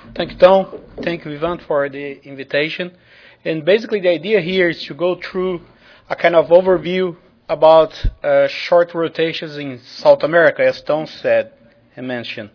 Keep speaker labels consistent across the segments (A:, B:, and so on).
A: Thank you, Tom. Thank you, Ivan, for the invitation. And basically, the idea here is to go through a kind of overview about short rotations in South America, as Tom said and mentioned.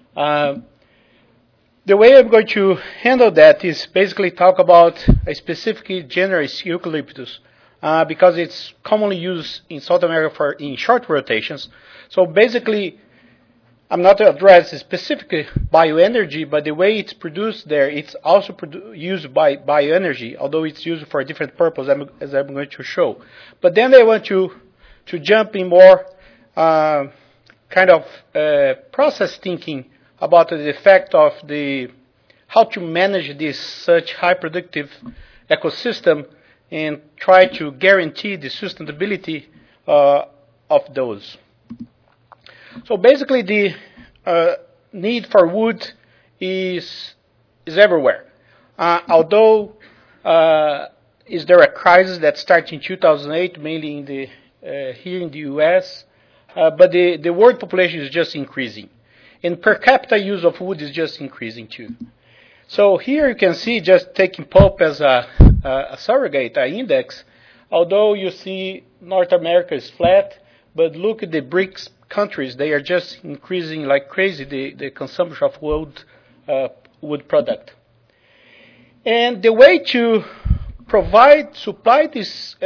A: The way I'm going to handle that is basically talk about a specific genus, Eucalyptus, because it's commonly used in South America in short rotations. So basically, I'm not addressing specifically bioenergy, but the way it's produced there, it's also used by bioenergy, although it's used for a different purpose, as I'm going to show. But then I want to jump in more kind of process thinking about the effect of how to manage this such high productive ecosystem and try to guarantee the sustainability of those. So basically, the need for wood is everywhere. Although is there a crisis that started in 2008, mainly here in the U.S., but the world population is just increasing, and per capita use of wood is just increasing too. So here you can see, just taking pulp as a surrogate, an index. Although you see North America is flat, but look at the BRICS countries, they are just increasing like crazy the consumption of wood product. And the way to supply this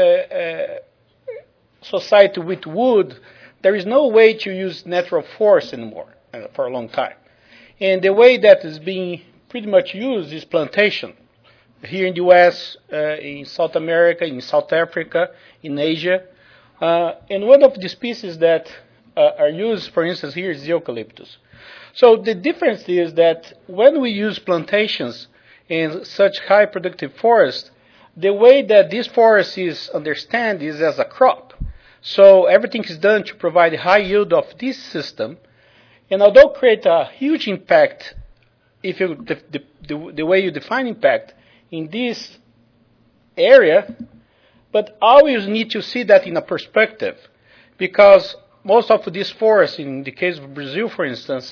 A: society with wood, there is no way to use natural forest anymore for a long time. And the way that is being pretty much used is plantation. Here in the U.S., in South America, in South Africa, in Asia. And one of the species that are used, for instance, here is eucalyptus. So the difference is that when we use plantations in such high productive forest, the way that this forest is understood is as a crop. So everything is done to provide high yield of this system, and although create a huge impact, if you the way you define impact in this area, but always need to see that in a perspective, because most of this forest, in the case of Brazil, for instance,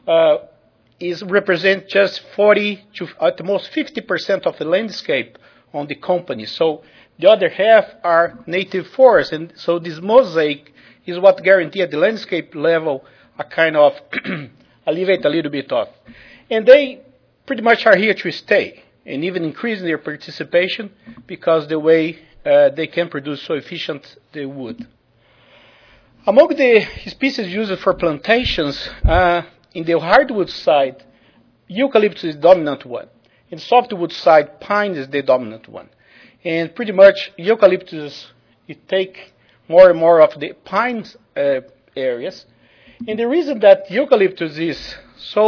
A: represent just 40 to at the most 50% of the landscape on the company. So the other half are native forests, and so this mosaic is what guarantee at the landscape level a kind of alleviate a little bit of. And they pretty much are here to stay, and even increase their participation because the way they can produce so efficient the wood. Among the species used for plantations, in the hardwood side, eucalyptus is the dominant one. In softwood side, pine is the dominant one. And pretty much eucalyptus, it take more and more of the pine areas. And the reason that eucalyptus is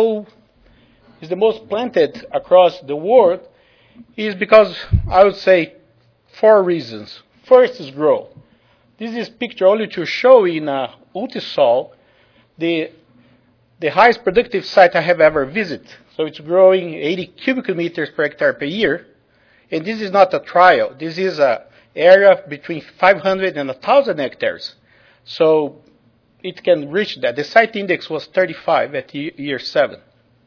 A: the most planted across the world is because, I would say, 4 reasons. First is growth. This is picture only to show in Ultisol the highest productive site I have ever visited. So it's growing 80 cubic meters per hectare per year. And this is not a trial. This is an area between 500 and 1,000 hectares. So it can reach that. The site index was 35 at year 7.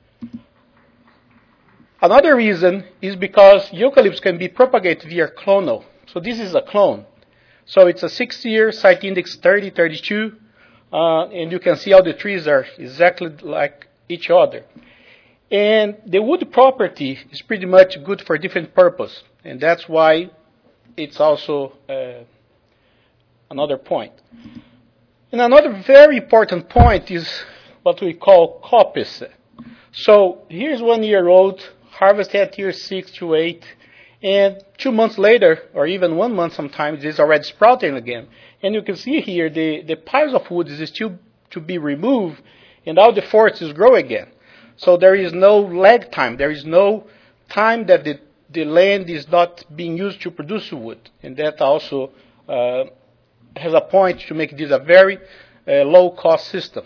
A: Another reason is because eucalyptus can be propagated via clonal. So this is a clone. So it's a 6-year site index 30, 32, and you can see how the trees are exactly like each other. And the wood property is pretty much good for different purpose, and that's why it's also another point. And another very important point is what we call coppice. So here's 1-year-old, harvested at year 6 to 8, and 2 months later, or even 1 month sometimes, it's already sprouting again. And you can see here the piles of wood is still to be removed, and all the forest is grow again. So there is no lag time. There is no time that the land is not being used to produce wood. And that also has a point to make this a very low-cost system.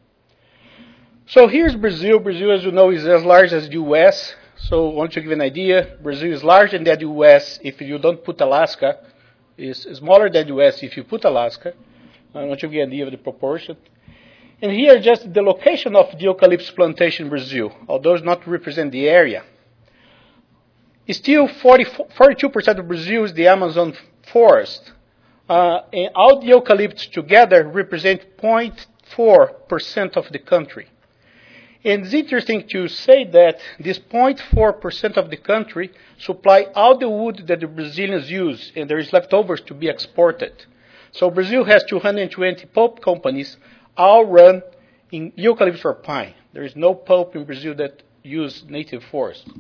A: So here's Brazil. Brazil, as you know, is as large as the U.S., so I want to give an idea. Brazil is larger than the U.S. if you don't put Alaska. It's smaller than the U.S. if you put Alaska. I want to give an idea of the proportion. And here just the location of the eucalyptus plantation in Brazil, although it does not represent the area. Still, 42% of Brazil is the Amazon forest. And all the eucalypts together represent 0.4% of the country. And it's interesting to say that this 0.4% of the country supply all the wood that the Brazilians use, and there is leftovers to be exported. So Brazil has 220 pulp companies, all run in eucalyptus or pine. There is no pulp in Brazil that use native forest.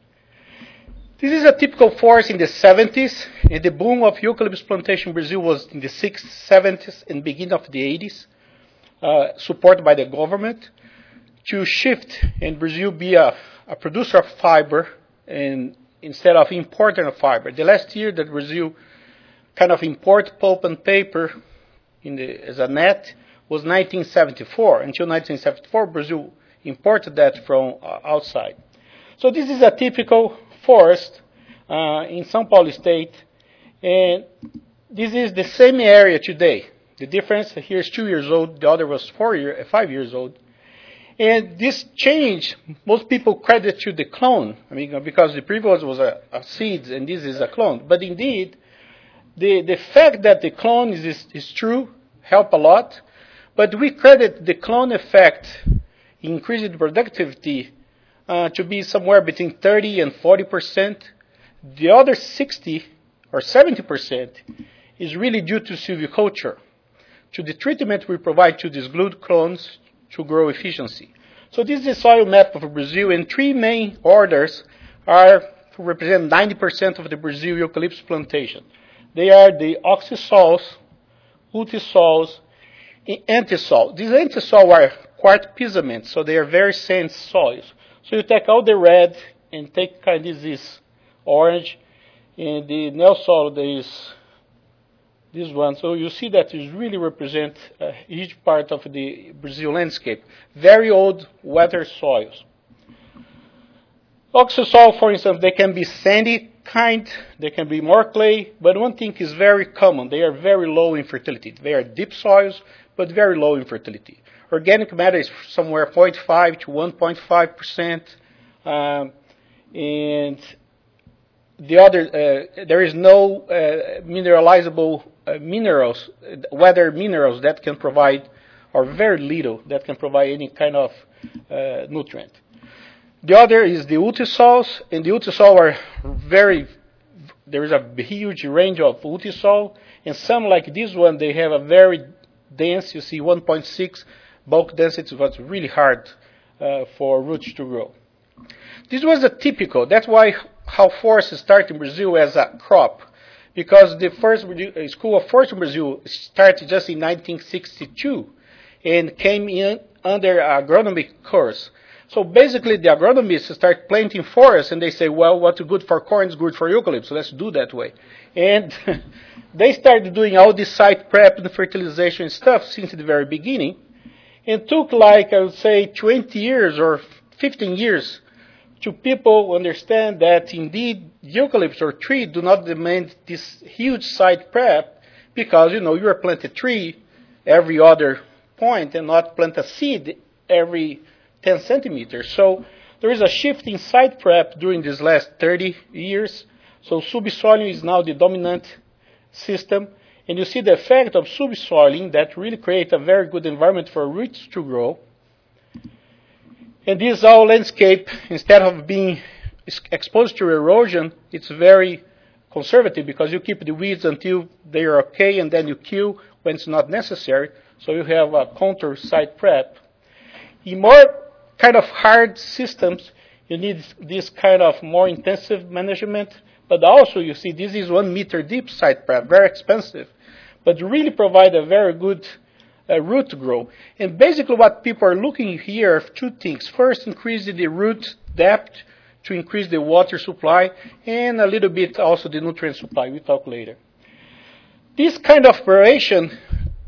A: This is a typical forest in the 70s, and the boom of eucalyptus plantation in Brazil was in the 60s, 70s, and beginning of the 80s, supported by the government, to shift and Brazil be a producer of fiber and instead of importing a fiber. The last year that Brazil kind of import pulp and paper as a net was 1974. Until 1974, Brazil imported that from outside. So this is a typical forest in São Paulo state, and this is the same area today. The difference here is 2 years old, the other was 5 years old. And this change, most people credit to the clone, because the previous was a seed and this is a clone. But indeed, the fact that the clone is true help a lot, but we credit the clone effect, increasing productivity, to be somewhere between 30 and 40%. The other 60 or 70% is really due to silviculture, to the treatment we provide to these glued clones to grow efficiency. So this is the soil map of Brazil, and three main orders represent 90% of the Brazil eucalyptus plantation. They are the oxisols, ultisols, and antisols. These antisols are quartz piezoaments, so they are very sand soils. So you take out the red and take kind of this orange, and the neosol, there is this one. So you see that it really represents a huge part of the Brazil landscape. Very old, weathered soils. Oxisol, for instance, they can be sandy kind, they can be more clay, but one thing is very common. They are very low in fertility. They are deep soils, but very low in fertility. Organic matter is somewhere 0.5 to 1.5%, and the other, there is no mineralizable minerals, weather minerals that can provide, or very little, that can provide any kind of nutrient. The other is the ultisols, and the ultisols are there is a huge range of ultisol, and some like this one, they have a very dense, you see 1.6 bulk density, was really hard for roots to grow. This was a typical, that's why how forests started in Brazil as a crop, because the first school of forestry in Brazil started just in 1962 and came in under agronomic course. So basically the agronomists start planting forests and they say, well, what's good for corn is good for eucalyptus, so let's do that way. And they started doing all this site prep and fertilization stuff since the very beginning. It took like, I would say, 20 years or 15 years to people understand that indeed eucalyptus or tree do not demand this huge site prep because, you are plant a tree every other point and not plant a seed every 10 centimeters. So there is a shift in site prep during these last 30 years. So subsoiling is now the dominant system. And you see the effect of subsoiling that really creates a very good environment for roots to grow. And this all landscape, instead of being exposed to erosion, it's very conservative because you keep the weeds until they are okay and then you kill when it's not necessary. So you have a contour site prep. In more kind of hard systems, you need this kind of more intensive management. But also, you see, this is 1 meter deep site prep, very expensive, but really provide a very good root grow. And basically what people are looking here are two things. First, increase the root depth to increase the water supply and a little bit also the nutrient supply. We'll talk later. This kind of operation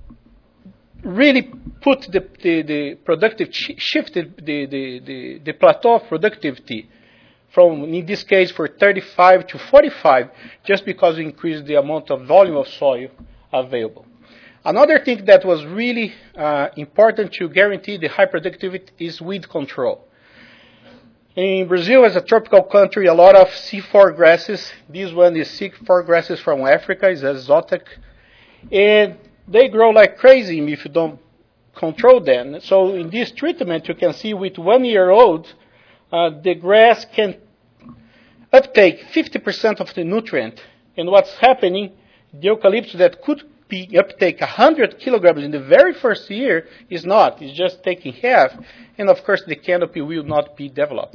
A: really put the productive, shifted the plateau of productivity from, in this case, for 35 to 45, just because we increased the amount of volume of soil available. Another thing that was really important to guarantee the high productivity is weed control. In Brazil, as a tropical country, a lot of C4 grasses. This one is C4 grasses from Africa, is exotic. And they grow like crazy if you don't control them. So in this treatment, you can see with 1 year old, the grass can uptake 50% of the nutrient. And what's happening, the eucalyptus that could be uptake 100 kilograms in the very first year is not. It's just taking half. And of course, the canopy will not be developed.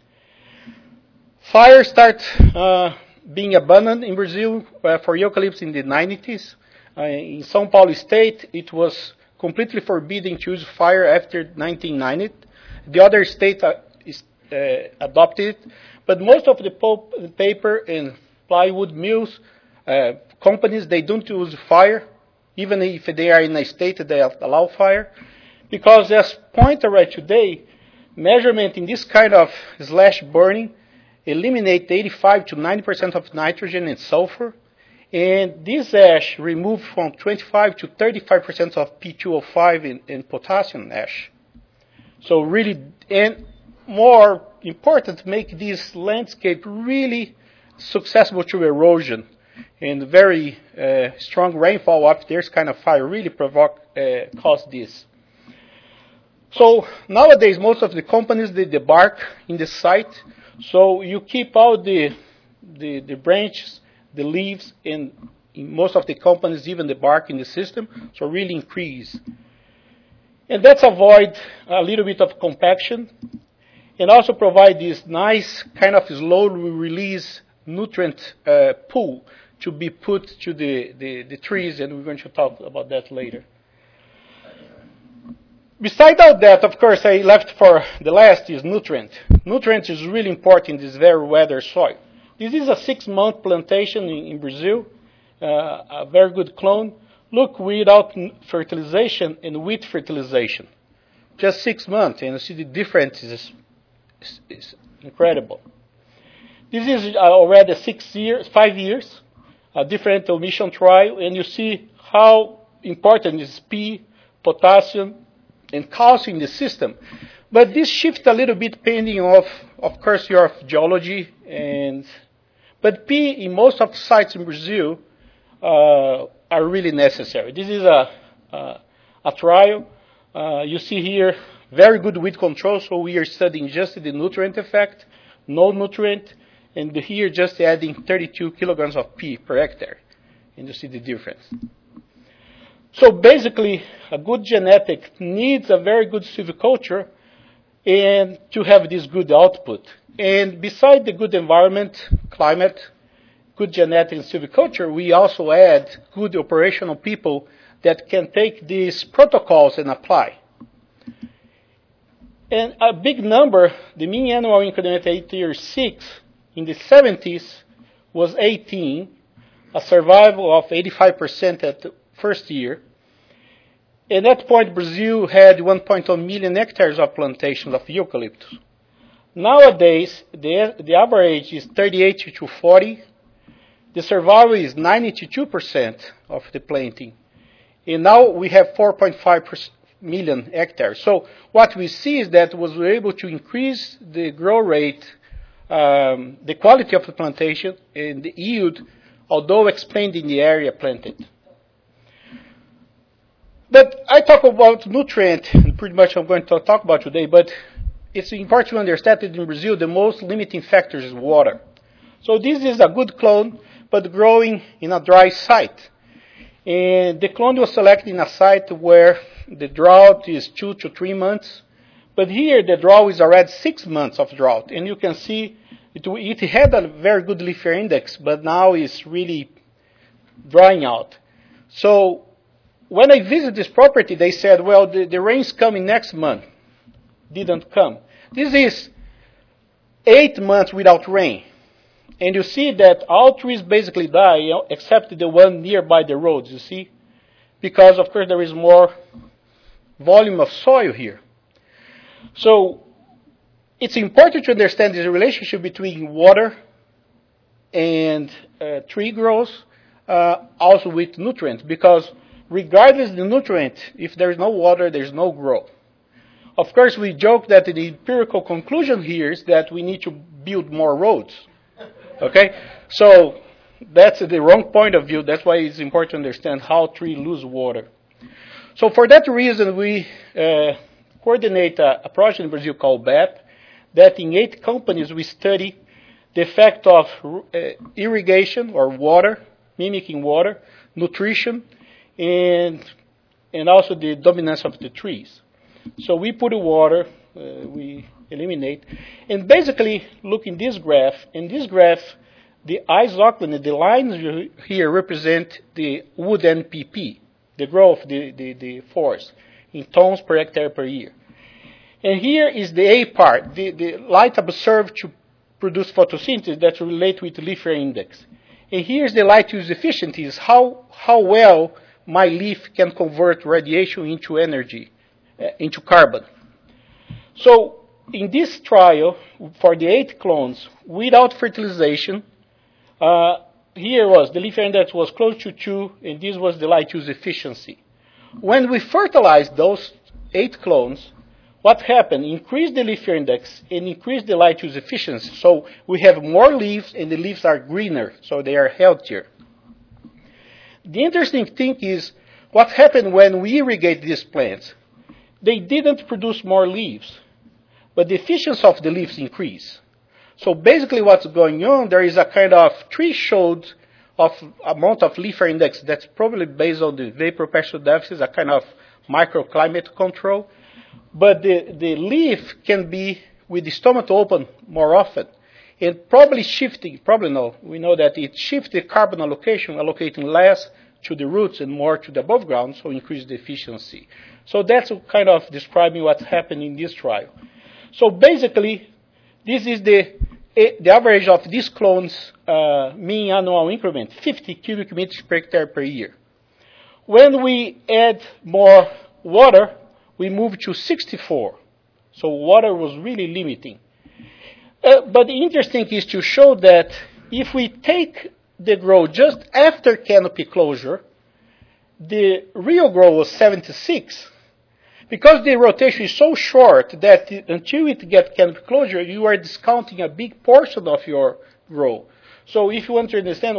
A: Fire started being abundant in Brazil for eucalyptus in the 90s. In São Paulo state, it was completely forbidden to use fire after 1990. The other states adopted it. But most of the pulp, paper, and plywood mills, companies, they don't use fire, even if they are in a state that they allow fire. Because as pointed right today, measurement in this kind of slash burning eliminate 85 to 90% of nitrogen and sulfur. And this ash removed from 25 to 35% of P2O5 and potassium ash. So really, and more important, make this landscape really susceptible to erosion. And very strong rainfall after this kind of fire really cause this. So nowadays, most of the companies, they debark in the site. So you keep all the branches, the leaves, and in most of the companies, even the bark in the system. So really increase. And that's avoid a little bit of compaction. And also provide this nice kind of slowly release nutrient pool to be put to the trees, and we're going to talk about that later. Besides all that, of course, I left for the last is nutrient. Nutrient is really important in this very weather soil. This is a 6-month plantation in Brazil, a very good clone. Look, without fertilization and with fertilization. Just 6 months, and you see the difference is incredible. This is already 5 years, a different emission trial, and you see how important is P, potassium, and calcium in the system. But this shifts a little bit depending of course, your geology. But P in most of the sites in Brazil are really necessary. This is a trial. You see here very good weed control, so we are studying just the nutrient effect, no nutrient, and here just adding 32 kilograms of P per hectare, and you see the difference. So basically, a good genetic needs a very good silviculture and to have this good output. And beside the good environment, climate, good genetic and silviculture, we also add good operational people that can take these protocols and apply. And a big number, the mean annual increment at year 6 in the 70s was 18, a survival of 85% at the first year. At that point, Brazil had 1.1 million hectares of plantations of eucalyptus. Nowadays, the average is 38 to 40. The survival is 92% of the planting. And now we have 4.5 million hectares. So what we see is that we were able to increase the growth rate, the quality of the plantation, and the yield, although expanding the area planted. But I talk about nutrient, and pretty much I'm going to talk about today, but it's important to understand that in Brazil, the most limiting factor is water. So this is a good clone, but growing in a dry site. And the clone was selected in a site where the drought is 2 to 3 months. But here, the drought is already 6 months of drought. And you can see it had a very good leaf year index, but now it's really drying out. So when I visited this property, they said, well, the rain's coming next month. Didn't come. This is 8 months without rain. And you see that all trees basically die, except the one nearby the roads, you see? Because, of course, there is more volume of soil here. So it's important to understand the relationship between water and tree growth, also with nutrients, because regardless of the nutrient. If there's no water, there's no growth. Of course, we joke that the empirical conclusion here is that we need to build more roads. Okay? So that's the wrong point of view. That's why it's important to understand how trees lose water. So for that reason, we coordinate a project in Brazil called BEP, that in 8 companies we study the effect of irrigation or water, mimicking water, nutrition, and also the dominance of the trees. So we put the water, we eliminate, and basically look in this graph. In this graph, the isooctane, the lines here represent the wood NPP, the growth, the forest, in tons per hectare per year. And here is the A part, the light observed to produce photosynthesis that relate with leaf area index. And here's the light use efficiency, is how well my leaf can convert radiation into energy, into carbon. So in this trial, for the 8 clones, without fertilization, here was the leaf area index was close to 2, and this was the light use efficiency. When we fertilized those 8 clones, what happened? Increased the leaf area index and increased the light use efficiency. So we have more leaves, and the leaves are greener, so they are healthier. The interesting thing is what happened when we irrigate these plants. They didn't produce more leaves, but the efficiency of the leaves increased. So basically what's going on, there is a kind of threshold of amount of leaf area index that's probably based on the vapor pressure deficit, a kind of microclimate control. But the leaf can be with the stomata open more often. And probably shifting, we know that it shifts the carbon allocation, allocating less to the roots and more to the above ground, so increase the efficiency. So that's kind of describing what happened in this trial. So basically, this is the average of these clones mean annual increment, 50 cubic meters per hectare per year. When we add more water, we moved to 64. So water was really limiting. But the interesting is to show that if we take the growth just after canopy closure, the real growth was 76. Because the rotation is so short that until it gets canopy closure, you are discounting a big portion of your growth. So if you want to understand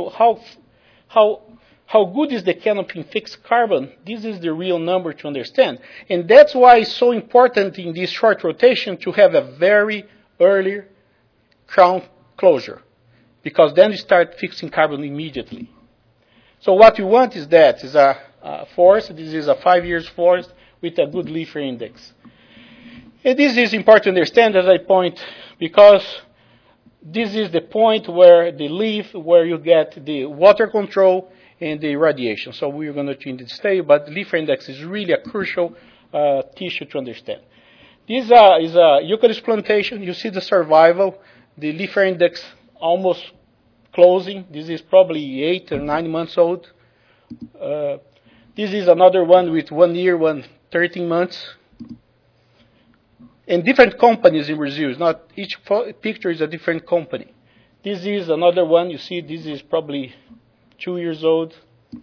A: how good is the canopy in fixed carbon, this is the real number to understand. And that's why it's so important in this short rotation to have a very early crown closure, because then you start fixing carbon immediately. So what you want is that, is a forest, this is a 5 years forest with a good leaf area index. And this is important to understand, as I point, because this is the point where the leaf, where you get the water control and the radiation. So we're going to change the state, but leaf area index is really a crucial tissue to understand. This is a eucalyptus plantation. You see the survival, the leaf area index almost closing. This is probably 8 or 9 months old. This is another one with 1 year, 13 months. And different companies in Brazil. It's not each picture is a different company. This is another one. You see, this is probably 2 years old,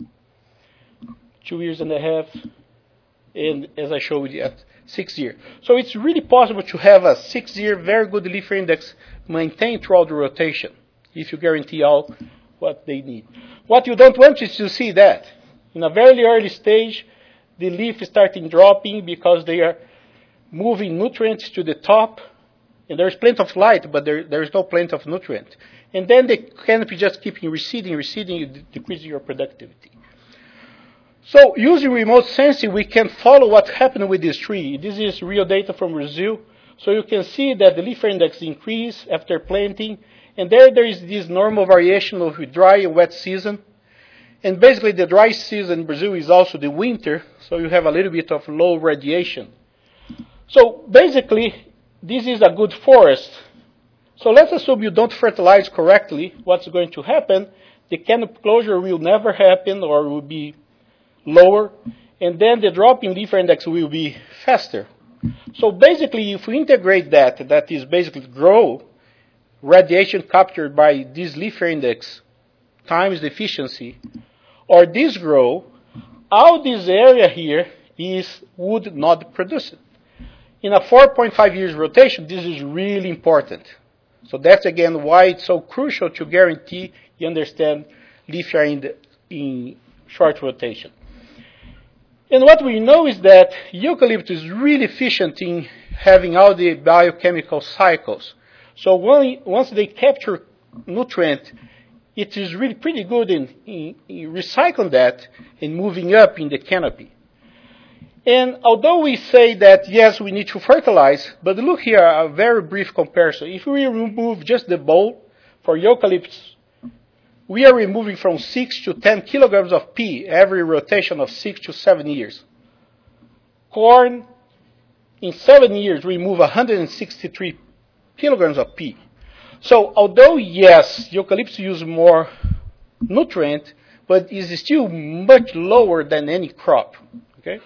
A: 2 years and a half, and as I showed you, at 6 years. So it's really possible to have a 6 year very good leaf area index maintained throughout the rotation, if you guarantee all what they need. What you don't want is to see that. In a very early stage, the leaf is starting dropping because they are moving nutrients to the top, and there's plenty of light, but there is no plenty of nutrient. And then the canopy just keeps receding, decreasing your productivity. So using remote sensing, we can follow what happened with this tree. This is real data from Brazil. So you can see that the leaf area index increased after planting. And there is this normal variation of dry and wet season. And basically the dry season in Brazil is also the winter. So you have a little bit of low radiation. So basically, this is a good forest. So let's assume you don't fertilize correctly. What's going to happen? The canopy closure will never happen or will be lower. And then the drop in leaf area index will be faster. So basically, if we integrate that is basically grow, radiation captured by this leaf area index times the efficiency, or this grow, all this area here is wood not produced. In a 4.5 years rotation, this is really important. So that's again why it's so crucial to guarantee you understand leaf are in short rotation. And what we know is that eucalyptus is really efficient in having all the biochemical cycles. So once they capture nutrient, it is really pretty good in recycling that and moving up in the canopy. And although we say that, yes, we need to fertilize, but look here, a very brief comparison. If we remove just the bowl for eucalyptus, we are removing from 6 to 10 kilograms of P every rotation of 6 to 7 years. Corn, in 7 years, we remove 163 kilograms of P. So although, yes, eucalyptus use more nutrient, but is still much lower than any crop. Okay?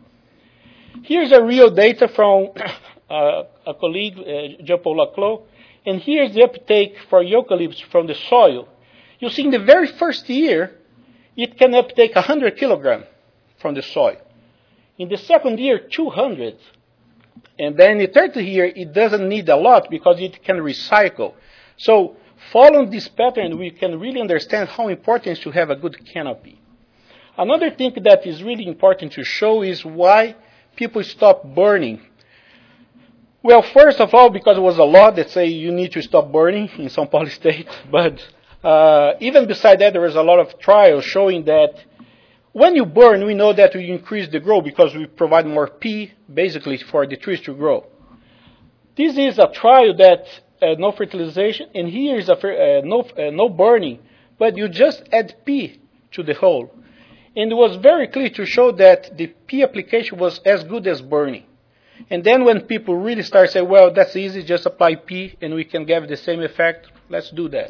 A: Here's a real data from a colleague, Jean-Paul Laclos, and here's the uptake for eucalyptus from the soil. You see, in the very first year, it can uptake 100 kilograms from the soil. In the second year, 200. And then in the third year, it doesn't need a lot because it can recycle. So following this pattern, we can really understand how important it is to have a good canopy. Another thing that is really important to show is why people stop burning. Well, first of all, because there was a law that say you need to stop burning in São Paulo State. But even beside that, there was a lot of trials showing that when you burn, we know that we increase the growth because we provide more P, basically, for the trees to grow. This is a trial that no fertilization, and here is no burning, but you just add P to the whole. And it was very clear to show that the P application was as good as burning. And then when people really start saying, well, that's easy, just apply P and we can get the same effect, let's do that.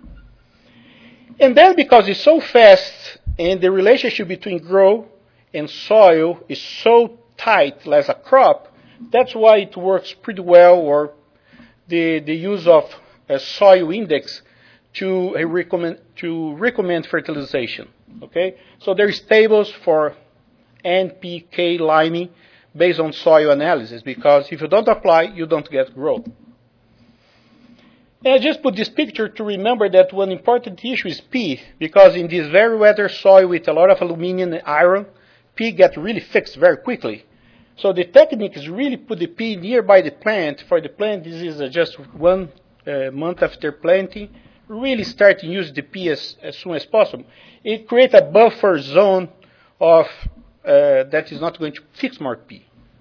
A: And then because it's so fast and the relationship between grow and soil is so tight as a crop, that's why it works pretty well, or the use of a soil index to recommend fertilization. Okay, so there's tables for NPK liming based on soil analysis, because if you don't apply, you don't get growth. And I just put this picture to remember that one important issue is P, because in this very weather soil with a lot of aluminum and iron, P gets really fixed very quickly. So the technique is really put the P nearby the plant. For the plant, this is just 1 month after planting. Really start to use the P as soon as possible. It creates a buffer zone of that is not going to fix more P.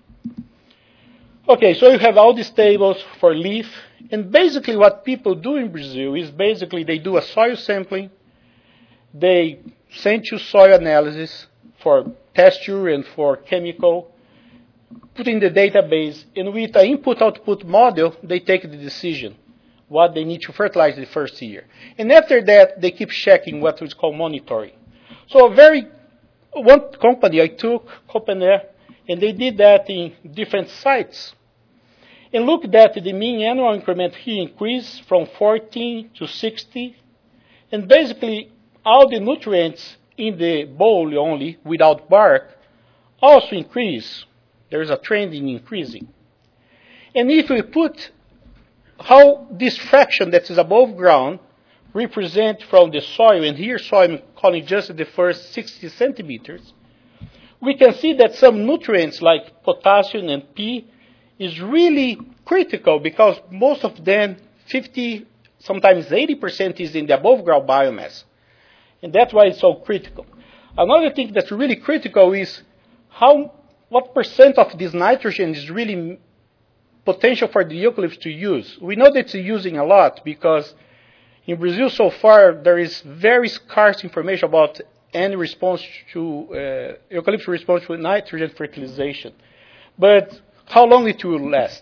A: Okay, so you have all these tables for leaf, and basically what people do in Brazil is basically they do a soil sampling, they send to soil analysis for texture and for chemical, put in the database, and with an input-output model, they take the decision what they need to fertilize the first year. And after that, they keep checking what is called monitoring. So one company I took, Copenair, and they did that in different sites. And look that the mean annual increment here increased from 14 to 60. And basically, all the nutrients in the bowl only, without bark, also increase. There is a trend in increasing. And if we put how this fraction that is above ground represent from the soil, and here soil I'm calling just the first 60 centimeters, we can see that some nutrients like potassium and P is really critical because most of them, 50, sometimes 80% is in the above ground biomass. And that's why it's so critical. Another thing that's really critical is what percent of this nitrogen is really potential for the eucalyptus to use. We know that it's using a lot because in Brazil so far there is very scarce information about any response to eucalyptus response to nitrogen fertilization. But how long it will last?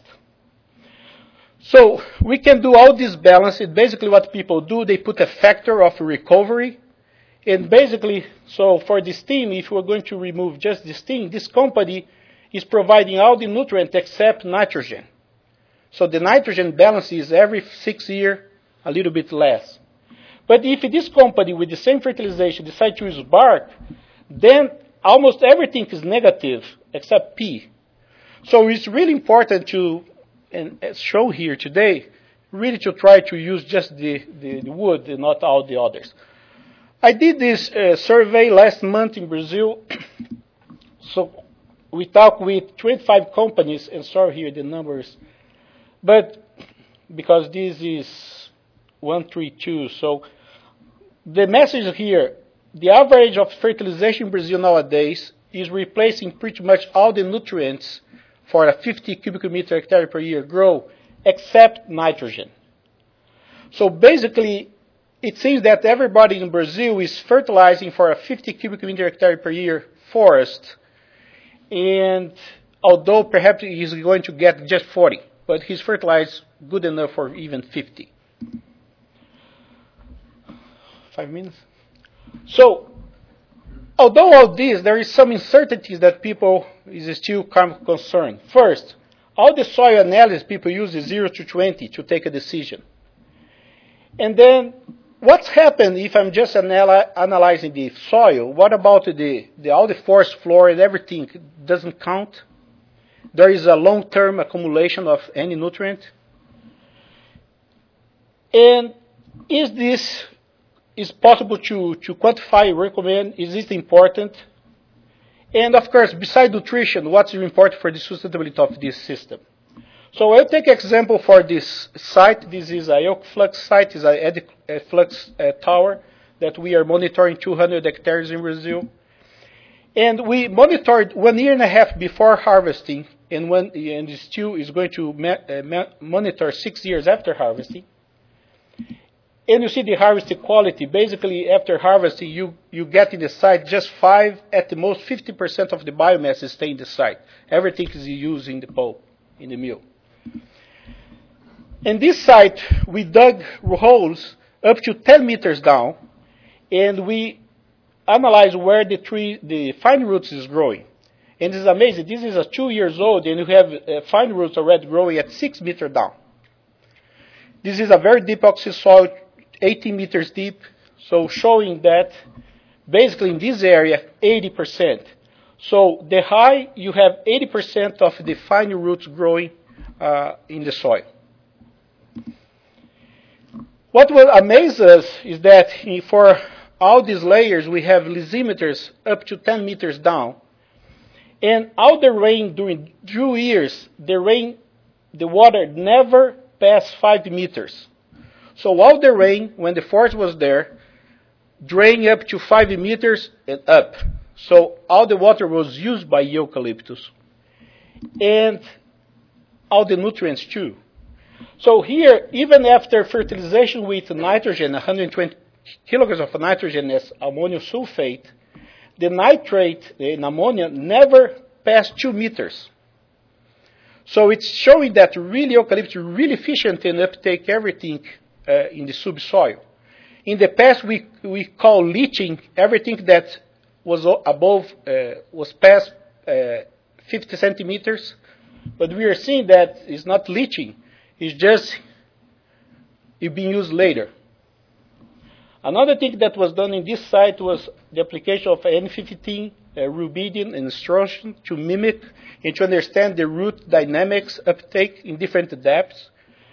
A: So we can do all this balance. It's basically what people do. They put a factor of recovery. And basically, so for this team, if we're going to remove just this team, this company is providing all the nutrients except nitrogen. So the nitrogen balance is every 6 years, a little bit less. But if this company with the same fertilization decides to use bark, then almost everything is negative except P. So it's really important to, and as shown here today, really to try to use just the wood and not all the others. I did this survey last month in Brazil. So we talked with 25 companies, and sorry here the numbers, but because this is 132, so the message here, the average of fertilization in Brazil nowadays is replacing pretty much all the nutrients for a 50 cubic meter hectare per year grow, except nitrogen. So basically, it seems that everybody in Brazil is fertilizing for a 50 cubic meter hectare per year forest, and although perhaps he's going to get just 40, but he's fertilized good enough for even 50. 5 minutes? So, although all this, there is some uncertainties that people is still concerned. First, all the soil analysis people use is 0 to 20 to take a decision. And then, what's happened if I'm just analyzing the soil? What about all the forest floor and everything doesn't count? There is a long-term accumulation of any nutrient. And is possible to quantify, recommend? Is it important? And of course, besides nutrition, what's important for the sustainability of this system? So I'll take an example for this site. This is a Yoke Flux site. It's a eddy flux tower that we are monitoring 200 hectares in Brazil. And we monitored 1.5 years before harvesting, and still is going to monitor 6 years after harvesting. And you see the harvested quality. Basically, after harvesting, you get in the site just 5, at the most 50% of the biomass is staying in the site. Everything is used in the pulp, in the mill. In this site, we dug holes up to 10 meters down, and we analyzed where the fine roots is growing. And it's amazing. This is 2 years old, and you have fine roots already growing at 6 meters down. This is a very deep oxy soil, 18 meters deep, so showing that basically in this area, 80%. So the high, you have 80% of the fine roots growing in the soil. What will amaze us is that for all these layers, we have lysimeters up to 10 meters down. And all the rain during 2 years, the water never passed 5 meters. So all the rain, when the forest was there, drained up to 5 meters and up. So all the water was used by eucalyptus. And all the nutrients too. So here, even after fertilization with nitrogen, 120 kilograms of nitrogen as ammonium sulfate, the nitrate in ammonia never passed 2 meters. So it's showing that really eucalyptus is really efficient in uptake everything in the subsoil. In the past, we call leaching everything that was above, was past 50 centimeters, but we are seeing that it's not leaching, it's just being used later. Another thing that was done in this site was the application of N15, rubidium, and strontium to mimic and to understand the root dynamics uptake in different depths.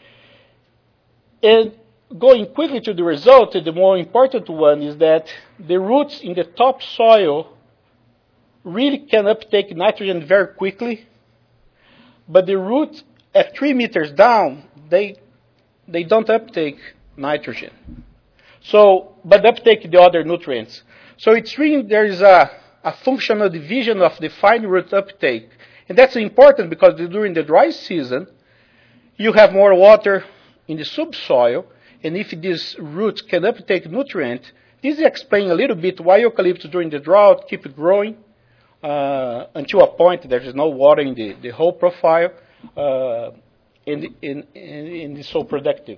A: And going quickly to the result, the more important one is that the roots in the top soil really can uptake nitrogen very quickly, but the roots at 3 meters down, they don't uptake nitrogen. So, but uptake the other nutrients. So it's really, there is a functional division of the fine root uptake. And that's important because during the dry season, you have more water in the subsoil, and if these roots can uptake nutrient, this explains a little bit why eucalyptus during the drought keep growing until a point there is no water in the whole profile, and it's so productive.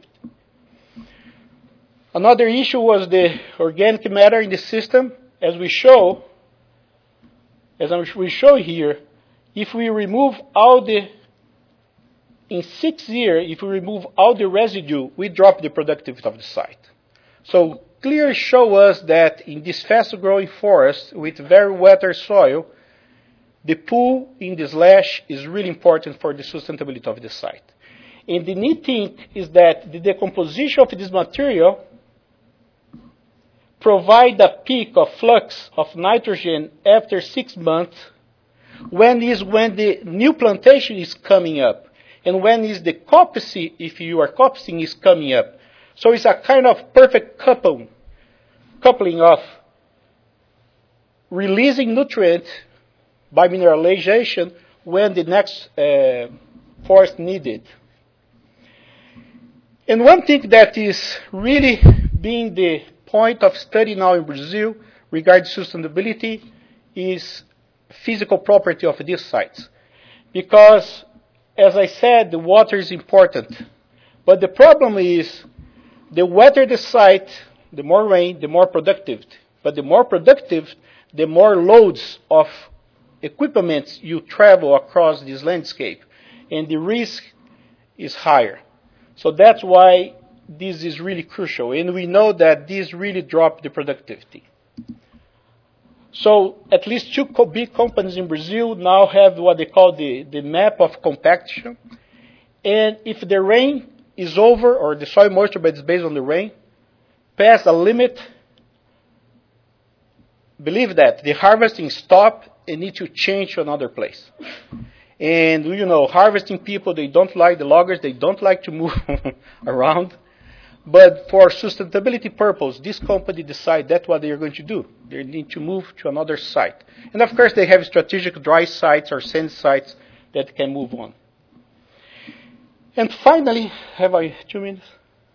A: Another issue was the organic matter in the system. As we show here, if we remove all the, in 6 years, if we remove all the residue, we drop the productivity of the site. So clearly show us that in this fast-growing forest with very wetter soil, the pull in the slash is really important for the sustainability of the site. And the neat thing is that the decomposition of this material provide a peak of flux of nitrogen after 6 months, when the new plantation is coming up, and when is the coppice, if you are coppicing, is coming up. So it's a kind of perfect coupling of releasing nutrient by mineralization when the next forest needed. And one thing that is really being the point of study now in Brazil regarding sustainability is physical property of these sites. Because, as I said, the water is important. But the problem is, the wetter the site, the more rain, the more productive. But the more productive, the more loads of equipment you travel across this landscape. And the risk is higher. So that's why this is really crucial. And we know that this really dropped the productivity. So at least 2 big companies in Brazil now have what they call the map of compaction. And if the rain is over, or the soil moisture, but it's based on the rain, past a limit, believe that the harvesting stop and need to change to another place. And you know, harvesting people, they don't like the loggers, they don't like to move around. But for sustainability purpose, this company decide that's what they are going to do. They need to move to another site. And of course, they have strategic dry sites or sand sites that can move on. And finally, have I 2 minutes?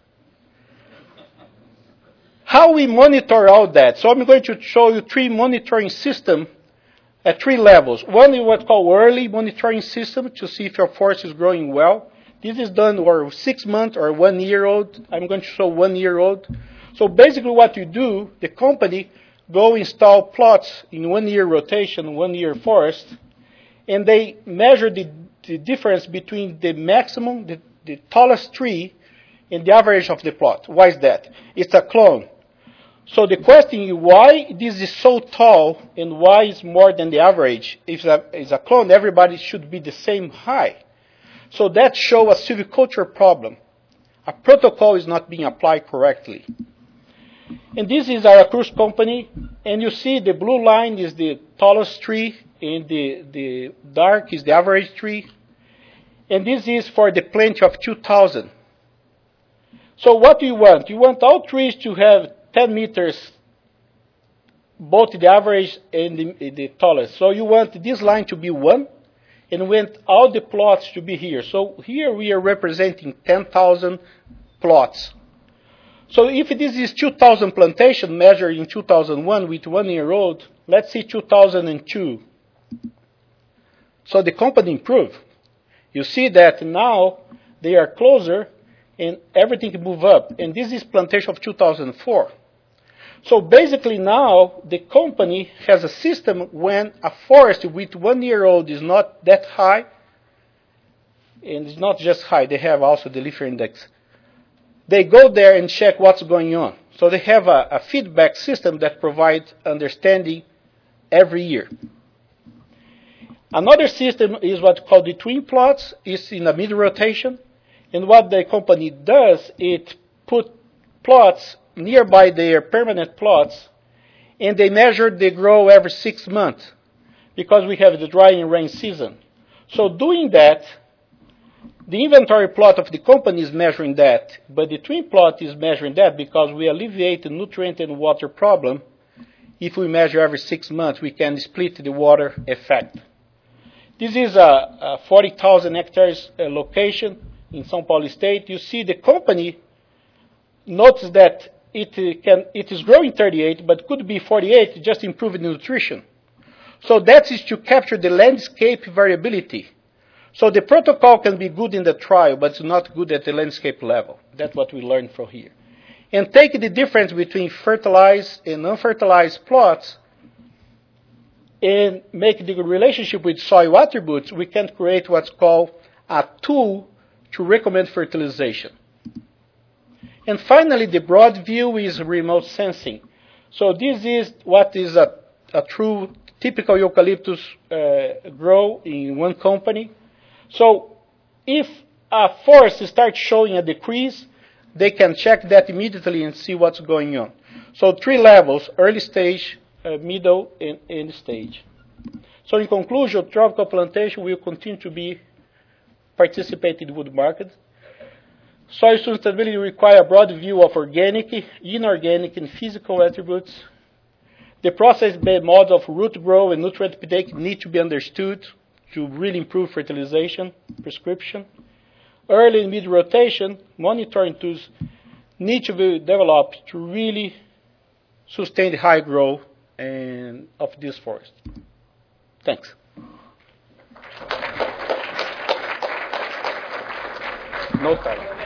A: How we monitor all that. So I'm going to show you 3 monitoring systems at 3 levels. One is what's called early monitoring system to see if your forest is growing well. This is done for 6 months or 1 year old. I'm going to show 1 year old. So basically what you do, the company go install plots in 1 year rotation, 1 year forest, and they measure the difference between the maximum, the tallest tree, and the average of the plot. Why is that? It's a clone. So the question is why this is so tall and why it's more than the average. If it's a clone, everybody should be the same high. So that shows a silviculture problem. A protocol is not being applied correctly. And this is Aracruz company, and you see the blue line is the tallest tree, and the dark is the average tree. And this is for the plenty of 2000. So what do you want? You want all trees to have 10 meters, both the average and the tallest. So you want this line to be 1, and want all the plots to be here. So here we are representing 10,000 plots. So if this is 2,000 plantation measured in 2001 with 1 year old, let's see 2002. So the company improved. You see that now they are closer and everything move up. And this is plantation of 2004. So basically now the company has a system when a forest with 1 year old is not that high, and it's not just high, they have also the leaf index. They go there and check what's going on. So they have a feedback system that provides understanding every year. Another system is what's called the twin plots. It's in a mid-rotation. And what the company does, it put plots nearby their permanent plots, and they measure the grow every 6 months because we have the dry and rain season. So doing that, the inventory plot of the company is measuring that, but the twin plot is measuring that because we alleviate the nutrient and water problem. If we measure every 6 months, we can split the water effect. This is a 40,000 hectares location in São Paulo State. You see the company notice that it is growing 38, but could be 48, just improving the nutrition. So that is to capture the landscape variability. So the protocol can be good in the trial, but it's not good at the landscape level. That's what we learned from here. And take the difference between fertilized and unfertilized plots and make the relationship with soil attributes, we can create what's called a tool to recommend fertilization. And finally, the broad view is remote sensing. So this is what is a true typical eucalyptus grow in one company. So if a forest starts showing a decrease, they can check that immediately and see what's going on. So 3 levels: early stage, middle, and end stage. So in conclusion, tropical plantation will continue to be participated in wood market. Soil sustainability requires a broad view of organic, inorganic, and physical attributes. The process-based model of root growth and nutrient uptake need to be understood to really improve fertilization prescription. Early and mid rotation monitoring tools need to be developed to really sustain the high growth of this forest. Thanks. No time.